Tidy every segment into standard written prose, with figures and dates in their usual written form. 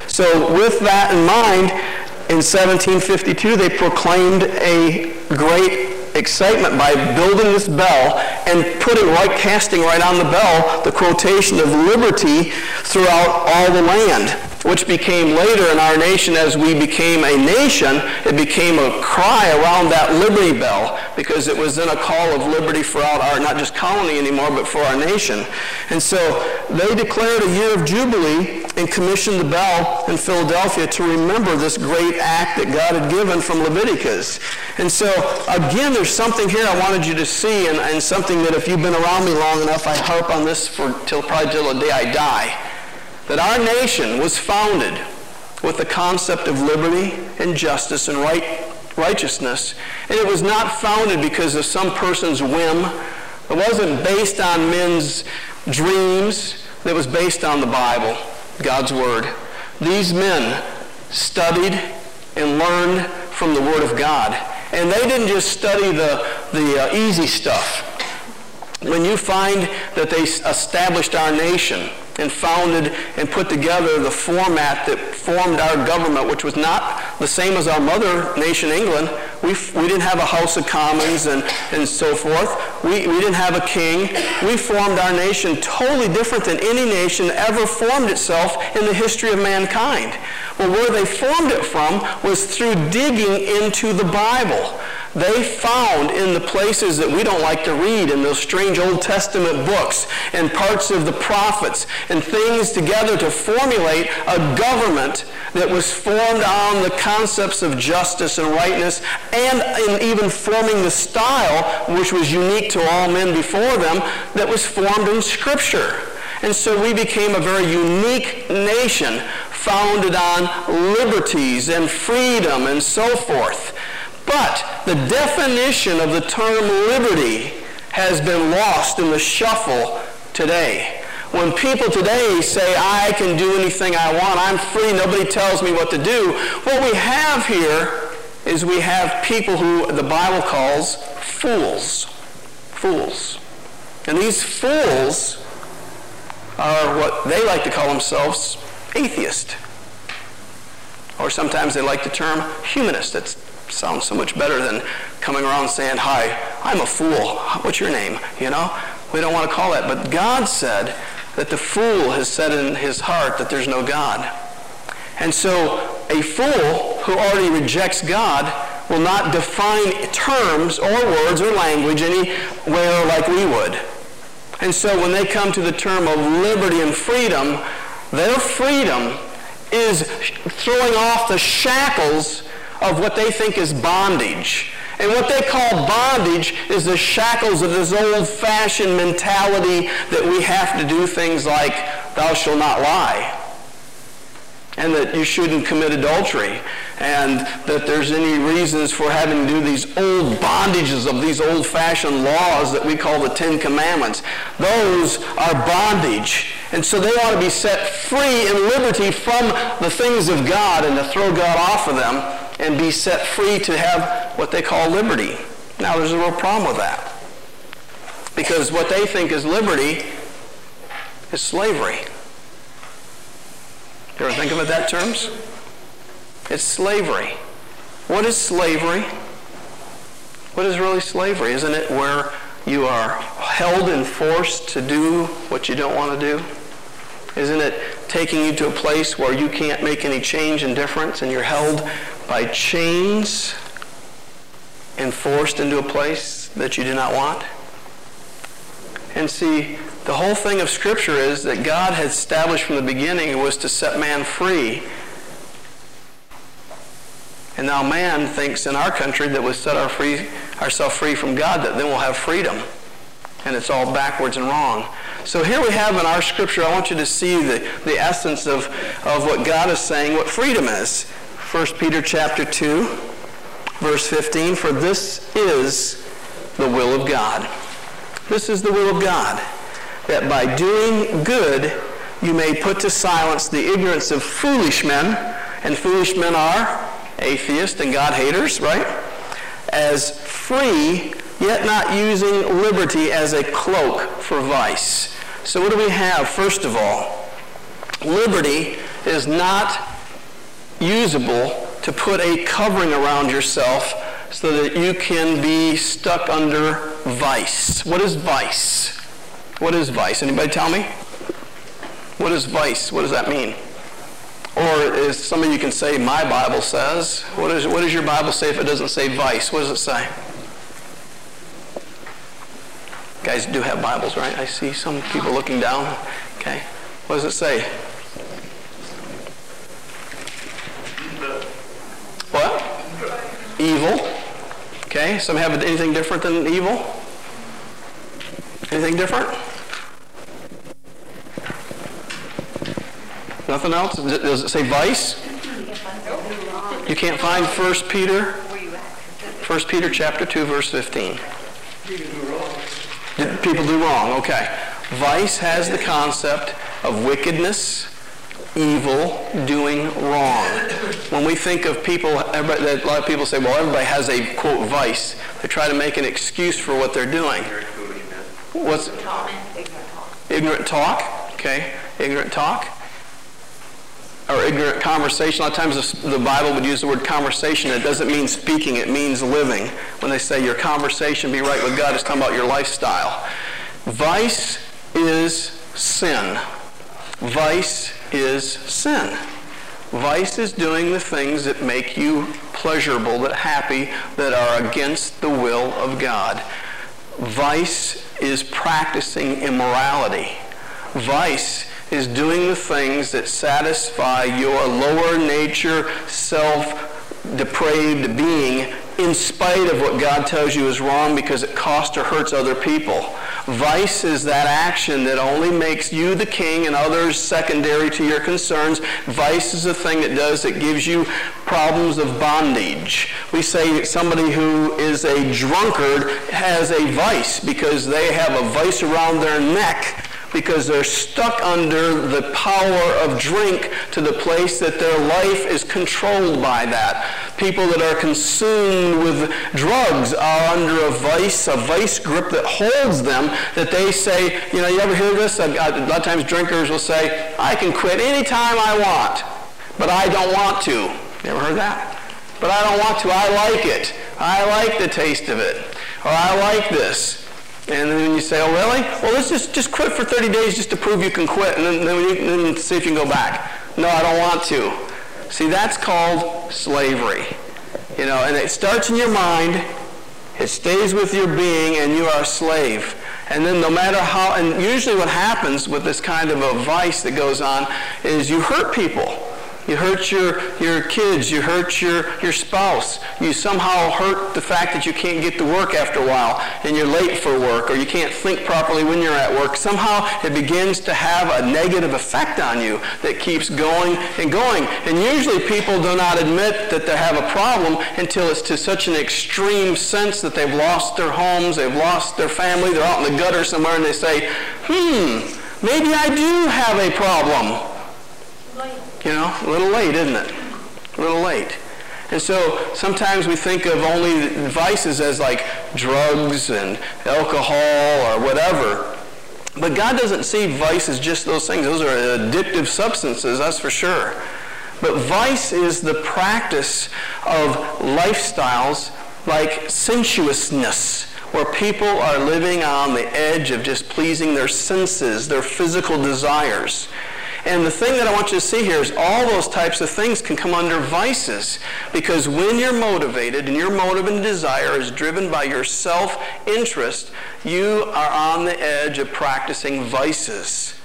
So with that in mind, in 1752, they proclaimed a great excitement by building this bell and casting right on the bell the quotation of liberty throughout all the land, which became later in our nation, as we became a nation, it became a cry around that Liberty Bell, because it was then a call of liberty throughout our, not just colony anymore, but for our nation. And so they declared a year of Jubilee and commissioned the bell in Philadelphia to remember this great act that God had given from Leviticus. And so, again, there's something here I wanted you to see, and something that if you've been around me long enough, I harp on this probably till the day I die. That our nation was founded with the concept of liberty and justice and righteousness. And it was not founded because of some person's whim. It wasn't based on men's dreams. It was based on the Bible, God's Word. These men studied and learned from the Word of God. And they didn't just study the easy stuff. When you find that they established our nation and founded and put together the format that formed our government, which was not the same as our mother nation, England. We didn't have a House of Commons and so forth. We didn't have a king. We formed our nation totally different than any nation ever formed itself in the history of mankind. Well, where they formed it from was through digging into the Bible. They found in the places that we don't like to read, in those strange Old Testament books and parts of the prophets and things together to formulate a government that was formed on the concepts of justice and rightness, and in even forming the style, which was unique to all men before them, that was formed in Scripture. And so we became a very unique nation, founded on liberties and freedom and so forth. But the definition of the term liberty has been lost in the shuffle today. When people today say, I can do anything I want, I'm free, nobody tells me what to do, what we have here is we have people who the Bible calls fools. Fools. And these fools are what they like to call themselves atheist. Or sometimes they like the term humanist. That sounds so much better than coming around saying, hi, I'm a fool. What's your name? You know, we don't want to call that. But God said that the fool has said in his heart that there's no God. And so a fool who already rejects God will not define terms or words or language anywhere like we would. And so when they come to the term of liberty and freedom, their freedom is throwing off the shackles of what they think is bondage. And what they call bondage is the shackles of this old-fashioned mentality that we have to do things like, thou shalt not lie, and that you shouldn't commit adultery, and that there's any reasons for having to do these old bondages of these old-fashioned laws that we call the Ten Commandments. Those are bondage. And so they ought to be set free in liberty from the things of God and to throw God off of them and be set free to have what they call liberty. Now, there's a real problem with that, because what they think is liberty is slavery. You ever think of it that terms? It's slavery. What is slavery? What is really slavery? Isn't it where you are held and forced to do what you don't want to do? Isn't it taking you to a place where you can't make any change and difference, and you're held by chains and forced into a place that you do not want? And see, the whole thing of Scripture is that God had established from the beginning was to set man free. And now man thinks in our country that we set ourselves free from God, that then we'll have freedom. And it's all backwards and wrong. So here we have in our Scripture, I want you to see the essence of what God is saying, what freedom is. 1 Peter chapter 2, verse 15, for this is the will of God. This is the will of God, that by doing good you may put to silence the ignorance of foolish men, and foolish men are atheists and God-haters, right? As free, yet not using liberty as a cloak for vice. So what do we have? First of all, liberty is not usable to put a covering around yourself so that you can be stuck under vice. What is vice? What is vice? Anybody tell me? What is vice? What does that mean? Or is some of you can say, my Bible says. What does your Bible say if it doesn't say vice? What does it say? You guys do have Bibles, right? I see some people looking down. Okay. What does it say? What? Evil. Okay. Some have anything different than evil? Anything different? Nothing else? Does it say vice? You can't find 1 Peter chapter 2, verse 15. People do wrong. Okay. Vice has the concept of wickedness, evil, doing wrong. When we think of people, a lot of people say, well, everybody has a, quote, vice. They try to make an excuse for what they're doing. What's ignorant talk? Okay. Ignorant talk. Or ignorant conversation. A lot of times the Bible would use the word conversation. It doesn't mean speaking. It means living. When they say your conversation be right with God, it's talking about your lifestyle. Vice is sin. Vice is sin. Vice is doing the things that make you pleasurable, that happy, that are against the will of God. Vice is practicing immorality. Vice is doing the things that satisfy your lower nature, self-depraved being in spite of what God tells you is wrong because it costs or hurts other people. Vice is that action that only makes you the king and others secondary to your concerns. Vice is the thing that gives you problems of bondage. We say somebody who is a drunkard has a vice because they have a vice around their neck because they're stuck under the power of drink to the place that their life is controlled by that. People that are consumed with drugs are under a vice grip that holds them, that they say, you ever hear this? A lot of times drinkers will say, I can quit anytime I want, but I don't want to. You ever heard that? But I don't want to. I like it. I like the taste of it. Or I like this. And then you say, oh, really? Well, let's just quit for 30 days just to prove you can quit, and then see if you can go back. No, I don't want to. See, that's called slavery. And it starts in your mind, it stays with your being, and you are a slave. And then no matter how, and usually what happens with this kind of a vice that goes on is you hurt people. You hurt your kids. You hurt your spouse. You somehow hurt the fact that you can't get to work after a while and you're late for work, or you can't think properly when you're at work. Somehow it begins to have a negative effect on you that keeps going and going. And usually people do not admit that they have a problem until it's to such an extreme sense that they've lost their homes, they've lost their family, they're out in the gutter somewhere, and they say, maybe I do have a problem. A little late, isn't it? A little late. And so sometimes we think of only vices as like drugs and alcohol or whatever. But God doesn't see vice as just those things. Those are addictive substances, that's for sure. But vice is the practice of lifestyles like sensuousness, where people are living on the edge of just pleasing their senses, their physical desires. And the thing that I want you to see here is all those types of things can come under vices, because when you're motivated and your motive and desire is driven by your self-interest, you are on the edge of practicing vices.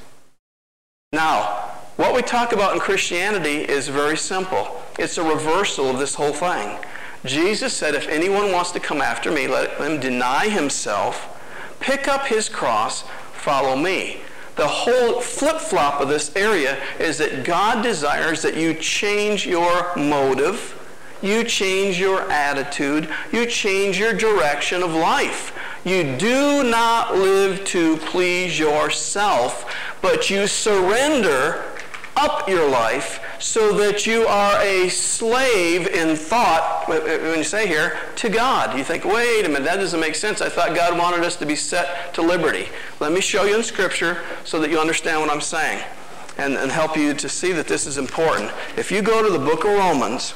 Now, what we talk about in Christianity is very simple. It's a reversal of this whole thing. Jesus said, if anyone wants to come after me, let him deny himself, pick up his cross, follow me. The whole flip-flop of this area is that God desires that you change your motive, you change your attitude, you change your direction of life. You do not live to please yourself, but you surrender up your life so that you are a slave in thought, when you say here, to God. You think, wait a minute, that doesn't make sense. I thought God wanted us to be set to liberty. Let me show you in Scripture so that you understand what I'm saying. and help you to see that this is important. If you go to the book of Romans,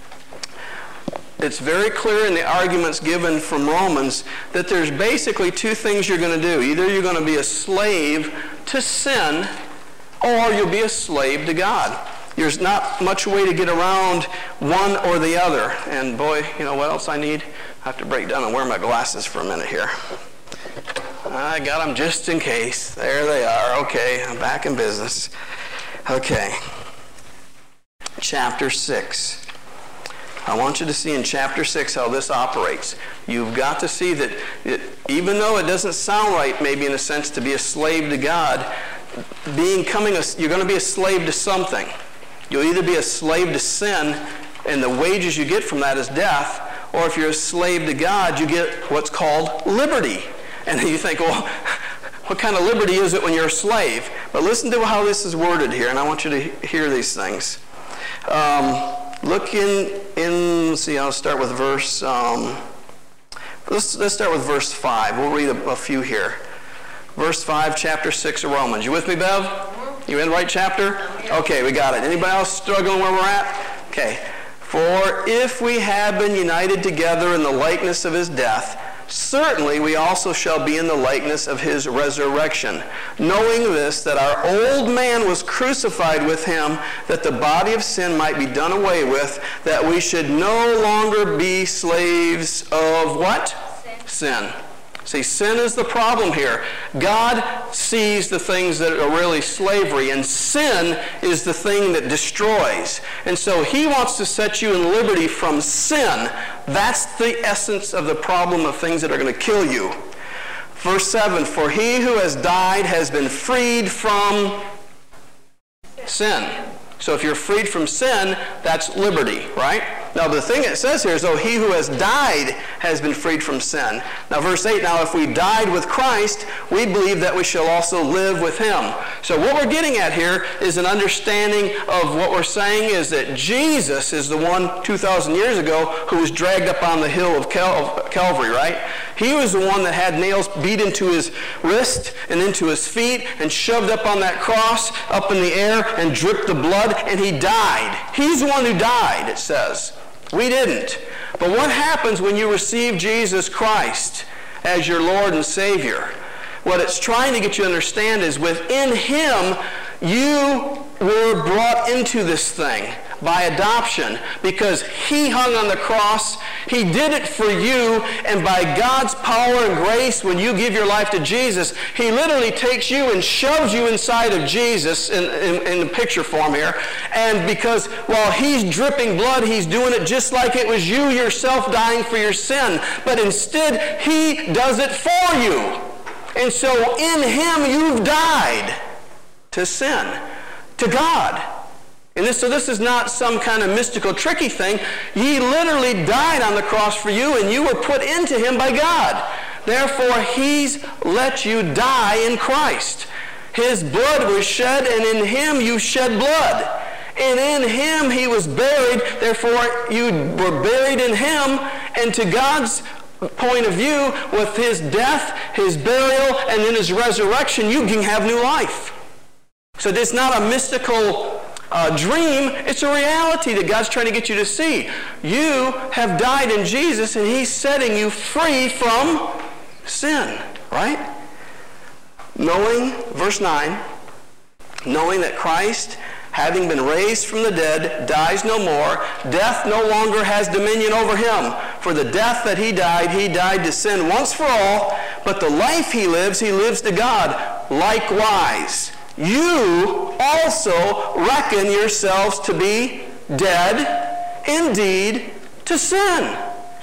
it's very clear in the arguments given from Romans that there's basically two things you're going to do. Either you're going to be a slave to sin, or you'll be a slave to God. There's not much way to get around one or the other. And boy, you know what else I need? I have to break down and wear my glasses for a minute here. I got them just in case. There they are. Okay, I'm back in business. Okay. Chapter 6. I want you to see in chapter 6 how this operates. You've got to see that even though it doesn't sound right, maybe in a sense, to be a slave to God, you're going to be a slave to something. You'll either be a slave to sin, and the wages you get from that is death, or if you're a slave to God, you get what's called liberty. And you think, well, what kind of liberty is it when you're a slave? But listen to how this is worded here, and I want you to hear these things. Look let's see, I'll start with verse, let's start with verse 5. We'll read a few here. Verse 5, chapter 6 of Romans. You with me, Bev? You in the right chapter? Okay, we got it. Anybody else struggling where we're at? Okay. For if we have been united together in the likeness of his death, certainly we also shall be in the likeness of his resurrection, knowing this, that our old man was crucified with him, that the body of sin might be done away with, that we should no longer be slaves of what? Sin. See, sin is the problem here. God sees the things that are really slavery, and sin is the thing that destroys. And so he wants to set you in liberty from sin. That's the essence of the problem of things that are going to kill you. Verse 7, for he who has died has been freed from sin. So if you're freed from sin, that's liberty, right? Now the thing it says here is, he who has died has been freed from sin. Now verse 8, now if we died with Christ, we believe that we shall also live with him. So what we're getting at here is an understanding of what we're saying is that Jesus is the one 2,000 years ago who was dragged up on the hill of Calvary, right? He was the one that had nails beat into his wrist and into his feet and shoved up on that cross up in the air and dripped the blood, and he died. He's the one who died, it says. We didn't. But what happens when you receive Jesus Christ as your Lord and Savior? What it's trying to get you to understand is within him, you were brought into this thing by adoption, because he hung on the cross. He did it for you, and by God's power and grace, when you give your life to Jesus, he literally takes you and shoves you inside of Jesus in the picture form here. And because while he's dripping blood, he's doing it just like it was you yourself dying for your sin. But instead, he does it for you. And so in him, you've died to sin, to God. And this is not some kind of mystical, tricky thing. He literally died on the cross for you, and you were put into him by God. Therefore, he's let you die in Christ. His blood was shed, and in him you shed blood. And in him he was buried. Therefore, you were buried in him. And to God's point of view, with his death, his burial, and then his resurrection, you can have new life. So it's not a mystical dream. It's a reality that God's trying to get you to see. You have died in Jesus, and he's setting you free from sin, right? Knowing, verse 9, knowing that Christ, having been raised from the dead, dies no more, death no longer has dominion over him. For the death that he died to sin once for all, but the life he lives to God. Likewise, you also reckon yourselves to be dead indeed to sin,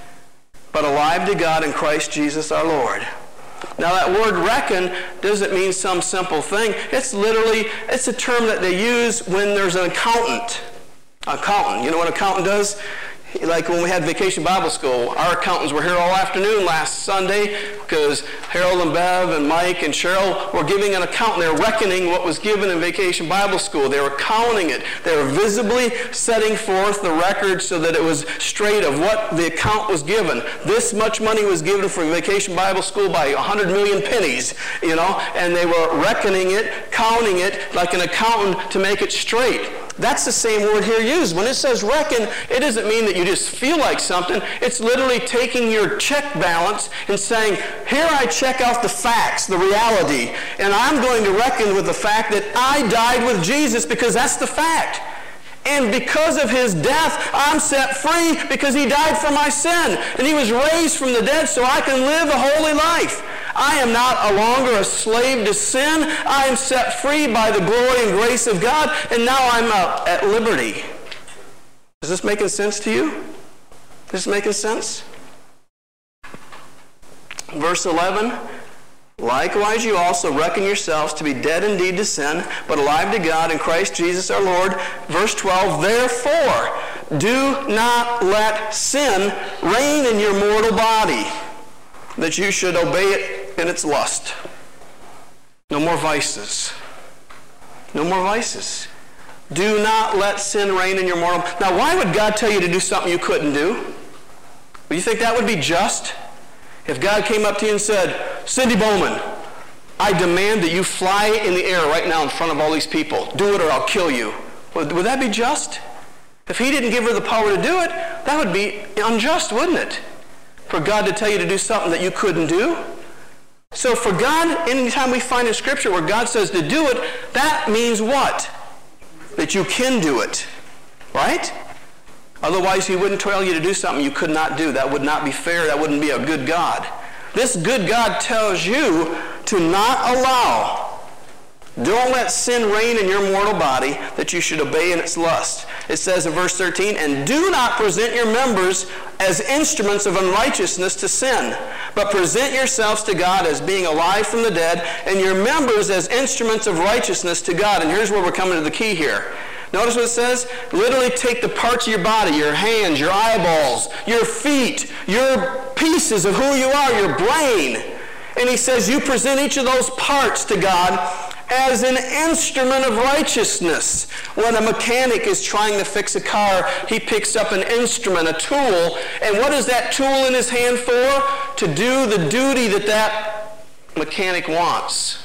but alive to God in Christ Jesus our Lord. Now that word reckon doesn't mean some simple thing. It's a term that they use when there's an accountant. Accountant. You know what an accountant does? Like when we had Vacation Bible School, our accountants were here all afternoon last Sunday because Harold and Bev and Mike and Cheryl were giving an account. They were reckoning what was given in Vacation Bible School. They were counting it. They were visibly setting forth the record so that it was straight of what the account was given. This much money was given for Vacation Bible School by 100 million pennies, and they were reckoning it, counting it like an accountant to make it straight. That's the same word here used. When it says reckon, it doesn't mean that you just feel like something. It's literally taking your check balance and saying, here I check out the facts, the reality, and I'm going to reckon with the fact that I died with Jesus because that's the fact. And because of his death, I'm set free because he died for my sin. And he was raised from the dead so I can live a holy life. I am not longer a slave to sin. I am set free by the glory and grace of God, and now I'm at liberty. Is this making sense to you? Is this making sense? Verse 11, likewise you also reckon yourselves to be dead indeed to sin, but alive to God in Christ Jesus our Lord. Verse 12, therefore do not let sin reign in your mortal body, that you should obey it in its lust. No more vices. No more vices. Do not let sin reign in your mortal. Now, why would God tell you to do something you couldn't do? Do you think that would be just? If God came up to you and said, Cindy Bowman, I demand that you fly in the air right now in front of all these people. Do it or I'll kill you. Would that be just? If he didn't give her the power to do it, that would be unjust, wouldn't it? For God to tell you to do something that you couldn't do. So for God, anytime we find in Scripture where God says to do it, that means what? That you can do it. Right? Otherwise, he wouldn't tell you to do something you could not do. That would not be fair. That wouldn't be a good God. This good God tells you to not allow. Don't let sin reign in your mortal body, that you should obey in its lust. It says in verse 13, and do not present your members as instruments of unrighteousness to sin, but present yourselves to God as being alive from the dead, and your members as instruments of righteousness to God. And here's where we're coming to the key here. Notice what it says? Literally take the parts of your body, your hands, your eyeballs, your feet, your pieces of who you are, your brain. And he says you present each of those parts to God as an instrument of righteousness. When a mechanic is trying to fix a car, he picks up an instrument, a tool, and what is that tool in his hand for? To do the duty that mechanic wants.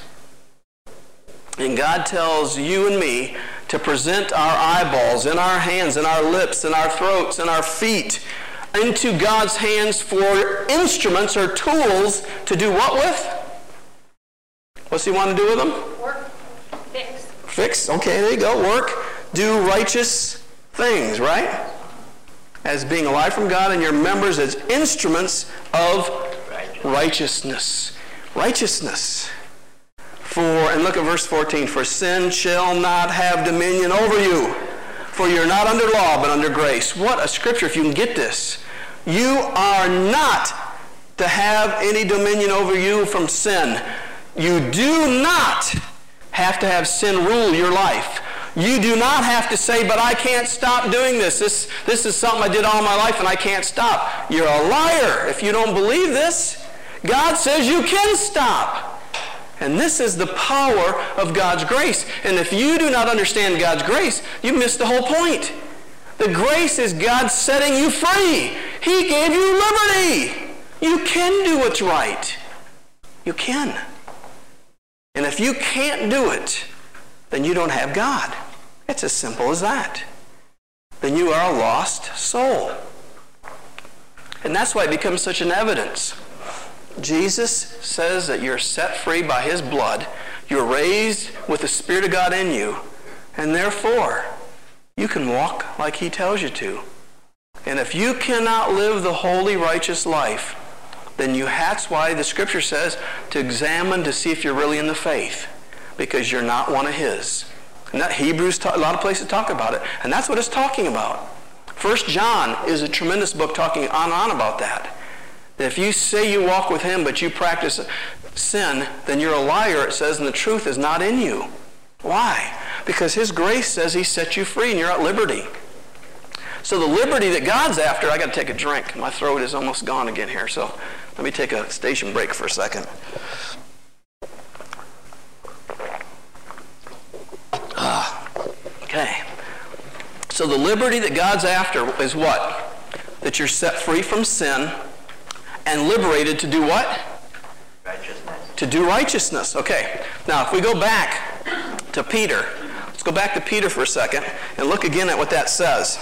And God tells you and me to present our eyeballs and our hands and our lips and our throats and our feet into God's hands for instruments or tools to do what with? What's he want to do with them? Work. Fix. Fix. Okay, there you go. Work. Do righteous things, right? As being alive from God, and your members as instruments of righteousness. Righteousness. And look at verse 14. For sin shall not have dominion over you, for you're not under law, but under grace. What a scripture, if you can get this. You are not to have any dominion over you from sin. You do not have to have sin rule your life. You do not have to say, but I can't stop doing this. This is something I did all my life and I can't stop. You're a liar if you don't believe this. God says you can stop. And this is the power of God's grace. And if you do not understand God's grace, you miss the whole point. The grace is God setting you free. He gave you liberty. You can do what's right. You can. And if you can't do it, then you don't have God. It's as simple as that. Then you are a lost soul. And that's why it becomes such an evidence. Jesus says that you're set free by his blood. You're raised with the Spirit of God in you. And therefore, you can walk like he tells you to. And if you cannot live the holy, righteous life, then that's why the Scripture says to examine to see if you're really in the faith, because you're not one of his. And that Hebrews, a lot of places talk about it, and that's what it's talking about. 1 John is a tremendous book talking on and on about that. That if you say you walk with him, but you practice sin, then you're a liar, it says, and the truth is not in you. Why? Because his grace says he set you free and you're at liberty. So the liberty that God's after, I got to take a drink. My throat is almost gone again here, so let me take a station break for a second. Okay. So the liberty that God's after is what? That you're set free from sin and liberated to do what? Righteousness. To do righteousness. Okay. Now, if we go back to Peter, let's go back to Peter for a second and look again at what that says.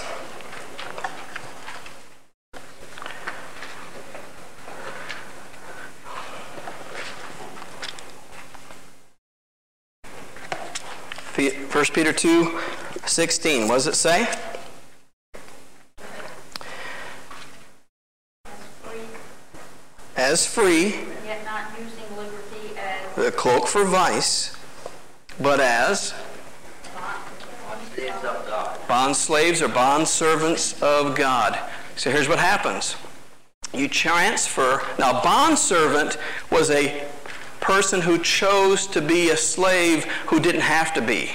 First Peter 2:16. What does it say? As free, yet not using liberty as the cloak for vice, but as Bondslaves of God. bondslaves or bondservants of God. So here's what happens. You transfer. Now, bondservant was a person who chose to be a slave who didn't have to be.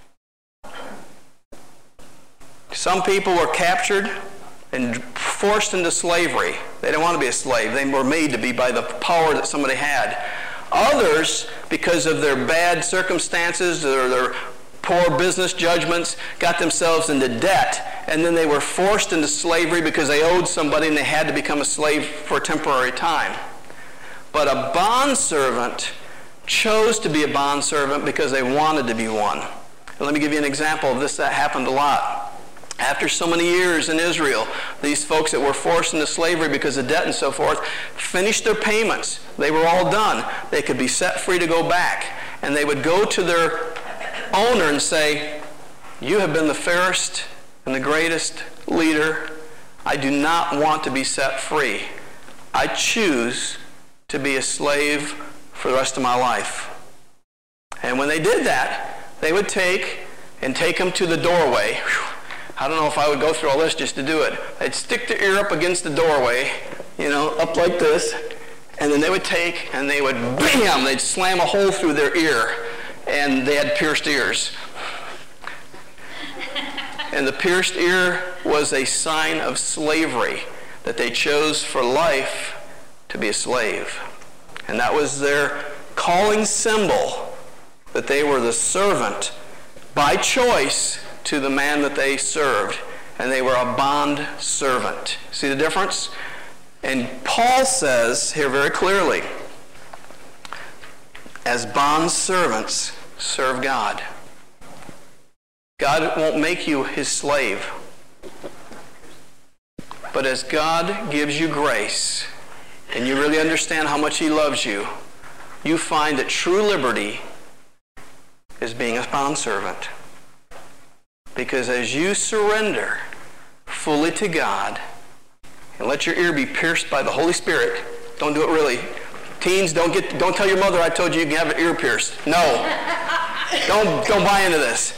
Some people were captured and forced into slavery. They didn't want to be a slave. They were made to be by the power that somebody had. Others, because of their bad circumstances or their poor business judgments, got themselves into debt, and then they were forced into slavery because they owed somebody and they had to become a slave for a temporary time. But a bondservant chose to be a bondservant because they wanted to be one. And let me give you an example of this that happened a lot. After so many years in Israel, these folks that were forced into slavery because of debt and so forth finished their payments. They were all done. They could be set free to go back. And they would go to their owner and say, "You have been the fairest and the greatest leader. I do not want to be set free. I choose to be a slave for the rest of my life." And when they did that, they would take them to the doorway. Whew. I don't know if I would go through all this just to do it. They'd stick their ear up against the doorway, up like this, and then they would take and they would, bam, they'd slam a hole through their ear, and they had pierced ears. And the pierced ear was a sign of slavery, that they chose for life to be a slave. And that was their calling symbol, that they were the servant by choice to the man that they served, and they were a bond servant. See the difference? And Paul says here very clearly, as bond servants, serve God. God won't make you his slave. But as God gives you grace, and you really understand how much he loves you, you find that true liberty is being a bondservant. Because as you surrender fully to God and let your ear be pierced by the Holy Spirit, don't do it really. Teens, don't tell your mother I told you can have an ear pierced. No. Don't buy into this.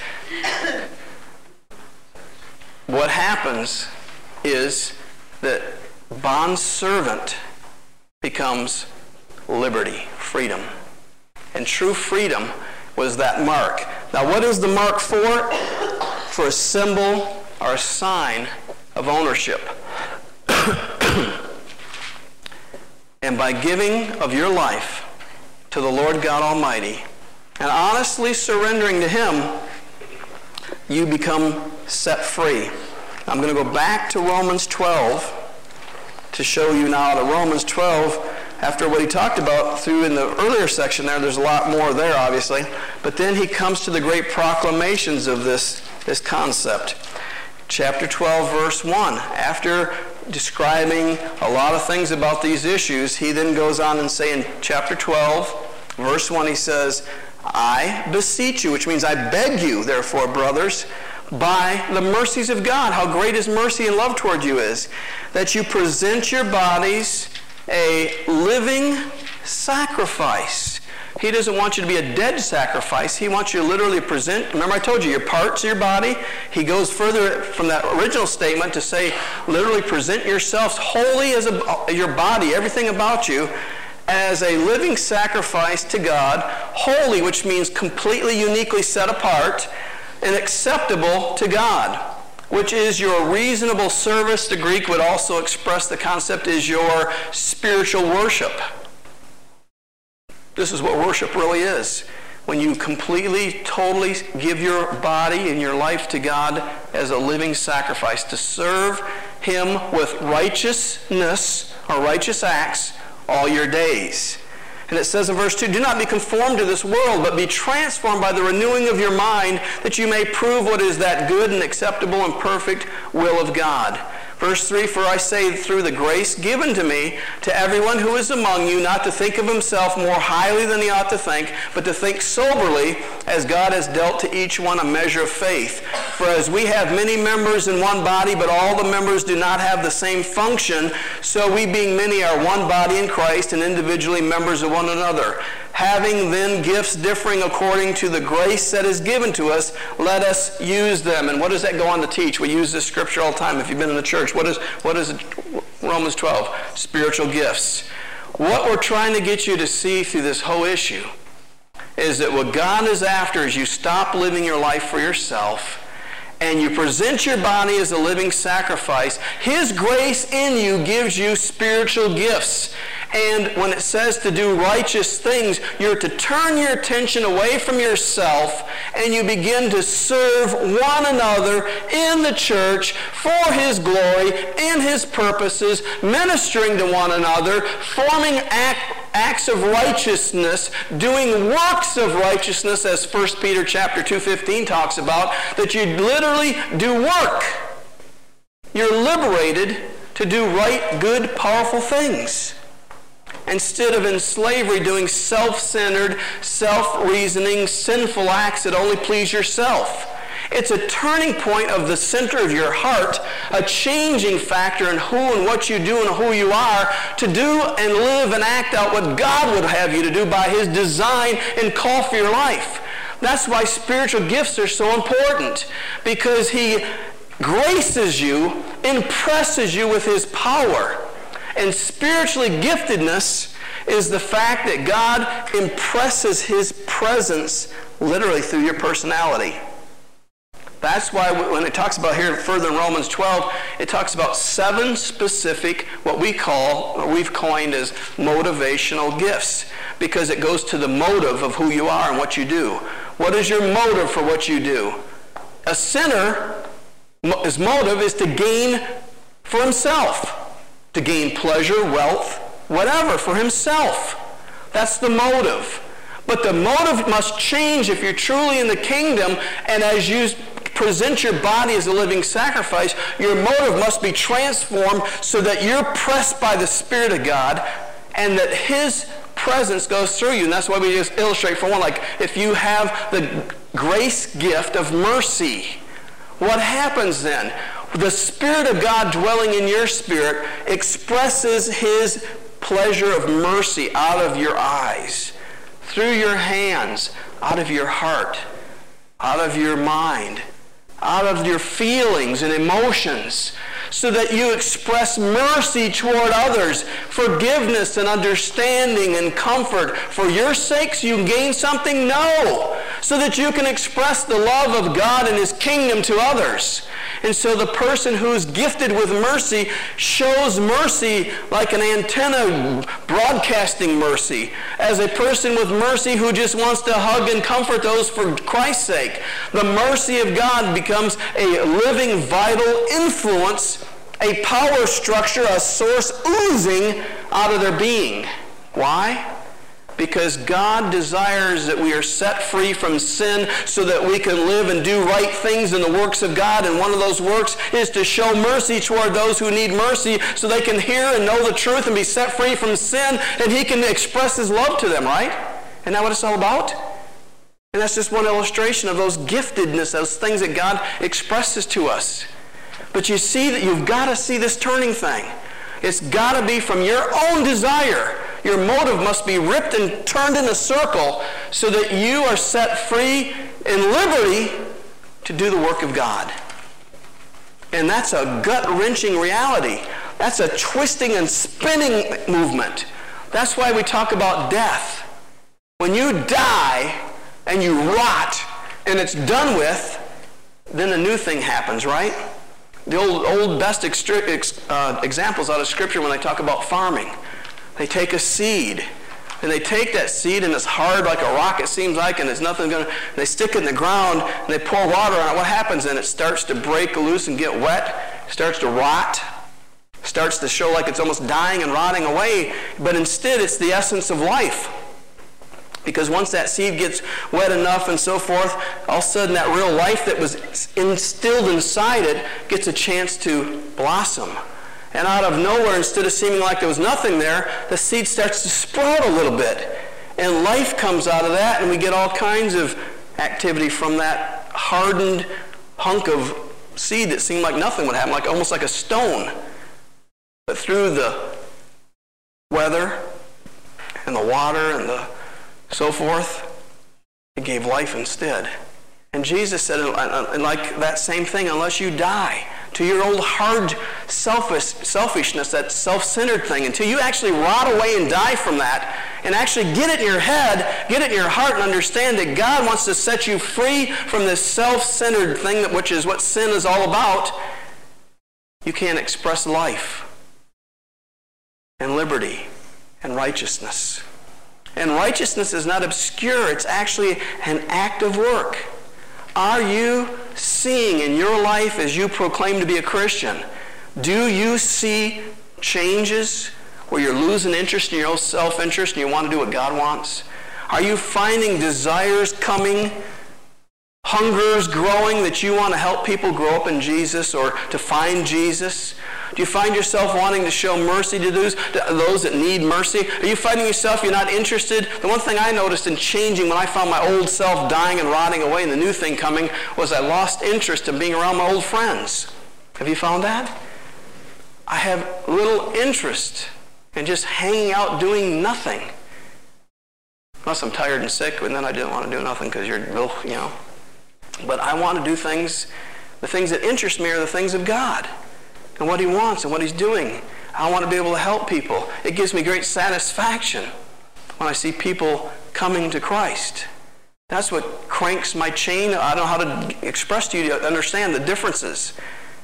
What happens is that bondservant becomes liberty, freedom. And true freedom was that mark. Now, what is the mark for? For a symbol or a sign of ownership. And by giving of your life to the Lord God Almighty and honestly surrendering to him, you become set free. I'm going to go back to Romans 12 to show you now to Romans 12. After what he talked about through in the earlier section there's a lot more there, obviously. But then he comes to the great proclamations of this concept. Chapter 12, verse 1. After describing a lot of things about these issues, he then goes on and say in chapter 12, verse 1, he says, "I beseech you," which means I beg you, therefore, brothers, by the mercies of God, how great his mercy and love toward you is, that you present your bodies a living sacrifice. He doesn't want you to be a dead sacrifice. He wants you to literally present. Remember I told you, your parts of your body. He goes further from that original statement to say, literally present yourselves wholly as your body, everything about you, as a living sacrifice to God, holy, which means completely, uniquely set apart, and acceptable to God, which is your reasonable service. The Greek would also express the concept is your spiritual worship. This is what worship really is. When you completely, totally give your body and your life to God as a living sacrifice, to serve Him with righteousness or righteous acts all your days. And it says in verse 2, do not be conformed to this world, but be transformed by the renewing of your mind, that you may prove what is that good and acceptable and perfect will of God. Verse 3, for I say through the grace given to me, to everyone who is among you, not to think of himself more highly than he ought to think, but to think soberly, as God has dealt to each one a measure of faith. For as we have many members in one body, but all the members do not have the same function, so we being many are one body in Christ, and individually members of one another. Having then gifts differing according to the grace that is given to us, let us use them. And what does that go on to teach? We use this scripture all the time. If you've been in the church, what is Romans 12? Spiritual gifts. What we're trying to get you to see through this whole issue is that what God is after is you stop living your life for yourself and you present your body as a living sacrifice. His grace in you gives you spiritual gifts. And when it says to do righteous things, you're to turn your attention away from yourself and you begin to serve one another in the church for His glory, in His purposes, ministering to one another, forming acts of righteousness, doing works of righteousness, as 1 Peter chapter 2:15 talks about, that you literally do work. You're liberated to do right, good, powerful things, instead of in slavery doing self-centered, self-reasoning, sinful acts that only please yourself. It's a turning point of the center of your heart, a changing factor in who and what you do and who you are, to do and live and act out what God would have you to do by His design and call for your life. That's why spiritual gifts are so important, because He graces you, impresses you with His power. And spiritually giftedness is the fact that God impresses His presence literally through your personality. That's why when it talks about here further in Romans 12, it talks about 7 specific, what we call, or we've coined as motivational gifts, because it goes to the motive of who you are and what you do. What is your motive for what you do? A sinner, his motive is to gain for himself. To gain pleasure, wealth, whatever, for himself. That's the motive. But the motive must change if you're truly in the kingdom, and as you present your body as a living sacrifice, your motive must be transformed so that you're pressed by the Spirit of God and that His presence goes through you. And that's why we just illustrate, for one, like if you have the grace gift of mercy, what happens then? The Spirit of God dwelling in your spirit expresses His pleasure of mercy out of your eyes, through your hands, out of your heart, out of your mind, out of your feelings and emotions, so that you express mercy toward others, forgiveness and understanding and comfort. For your sakes you gain something? No. So that you can express the love of God and His kingdom to others. And so the person who's gifted with mercy shows mercy like an antenna broadcasting mercy, as a person with mercy who just wants to hug and comfort those for Christ's sake. The mercy of God becomes a living, vital influence, a power structure, a source oozing out of their being. Why? Because God desires that we are set free from sin so that we can live and do right things in the works of God. And one of those works is to show mercy toward those who need mercy so they can hear and know the truth and be set free from sin, and He can express His love to them, right? Isn't that what it's all about? And that's just one illustration of those giftedness, those things that God expresses to us. But you see that you've got to see this turning thing. It's got to be from your own desire. Your motive must be ripped and turned in a circle so that you are set free in liberty to do the work of God. And that's a gut-wrenching reality. That's a twisting and spinning movement. That's why we talk about death. When you die and you rot and it's done with, then a new thing happens, right? The old best examples out of Scripture when they talk about farming. They take a seed, and they take that seed, and it's hard like a rock, it seems like, and there's nothing going to... They stick it in the ground, and they pour water on it. What happens then? It starts to break loose and get wet, starts to rot, starts to show like it's almost dying and rotting away, but instead it's the essence of life. Because once that seed gets wet enough and so forth, all of a sudden that real life that was instilled inside it gets a chance to blossom. And out of nowhere, instead of seeming like there was nothing there, the seed starts to sprout a little bit. And life comes out of that, and we get all kinds of activity from that hardened hunk of seed that seemed like nothing would happen, like almost like a stone. But through the weather and the water and the so forth, it gave life instead. And Jesus said, and like that same thing, unless you die to your old hard selfishness, that self-centered thing, until you actually rot away and die from that, and actually get it in your head, get it in your heart, and understand that God wants to set you free from this self-centered thing, which is what sin is all about, you can't express life and liberty and righteousness. And righteousness is not obscure. It's actually an act of work. Are you seeing in your life as you proclaim to be a Christian, do you see changes where you're losing interest in your own self-interest and you want to do what God wants? Are you finding desires coming, hungers growing that you want to help people grow up in Jesus or to find Jesus? Do you find yourself wanting to show mercy to those that need mercy? Are you finding yourself you're not interested? The one thing I noticed in changing when I found my old self dying and rotting away and the new thing coming was I lost interest in being around my old friends. Have you found that? I have little interest in just hanging out doing nothing. Unless I'm tired and sick, and then I didn't want to do nothing because you're, you know. But I want to do things, the things that interest me are the things of God and what He wants and what He's doing. I want to be able to help people. It gives me great satisfaction when I see people coming to Christ. That's what cranks my chain. I don't know how to express to you to understand the differences.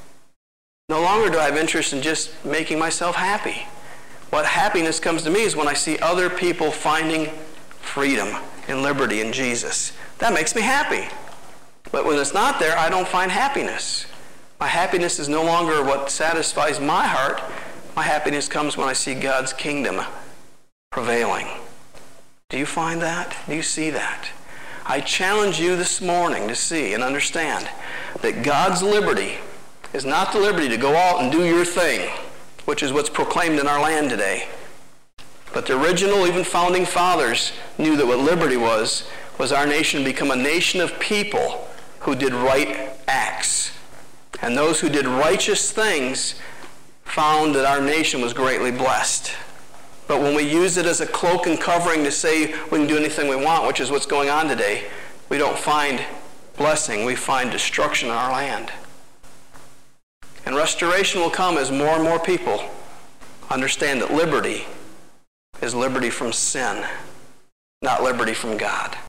No longer do I have interest in just making myself happy. What happiness comes to me is when I see other people finding freedom and liberty in Jesus. That makes me happy. But when it's not there, I don't find happiness. My happiness is no longer what satisfies my heart. My happiness comes when I see God's kingdom prevailing. Do you find that? Do you see that? I challenge you this morning to see and understand that God's liberty is not the liberty to go out and do your thing, which is what's proclaimed in our land today. But the original, even founding fathers knew that what liberty was our nation become a nation of people who did right acts. And those who did righteous things found that our nation was greatly blessed. But when we use it as a cloak and covering to say we can do anything we want, which is what's going on today, we don't find blessing, we find destruction in our land. And restoration will come as more and more people understand that liberty is liberty from sin, not liberty from God.